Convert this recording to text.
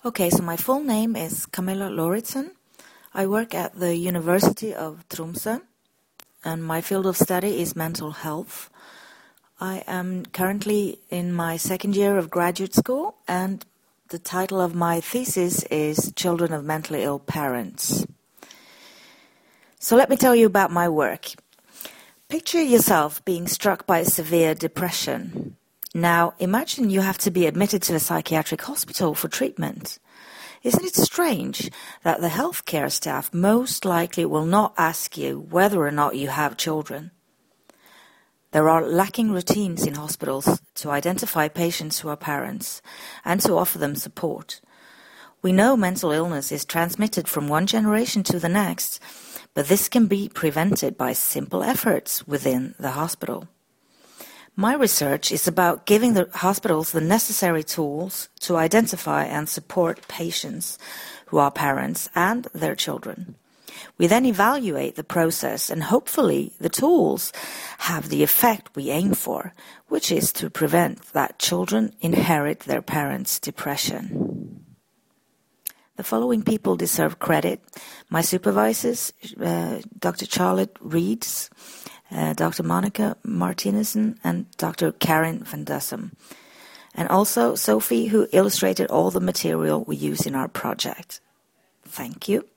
Okay, so my full name is Camilla Lauritsen. I work at the University of Tromsø, and my field of study is mental health. I am currently in my second year of graduate school, and the title of my thesis is Children of Mentally Ill Parents. So let me tell you about my work. Picture yourself being struck by severe depression. Now, imagine you have to be admitted to a psychiatric hospital for treatment. Isn't it strange that the healthcare staff most likely will not ask you whether or not you have children? There are lacking routines in hospitals to identify patients who are parents and to offer them support. We know mental illness is transmitted from one generation to the next, but this can be prevented by simple efforts within the hospital. My research is about giving the hospitals the necessary tools to identify and support patients who are parents and their children. We then evaluate the process, and hopefully the tools have the effect we aim for, which is to prevent that children inherit their parents' depression. The following people deserve credit. My supervisors, Dr. Charlotte Reeds, Dr. Monica Martinezson, and Dr. Karen van Dussem. And also Sophie, who illustrated all the material we use in our project. Thank you.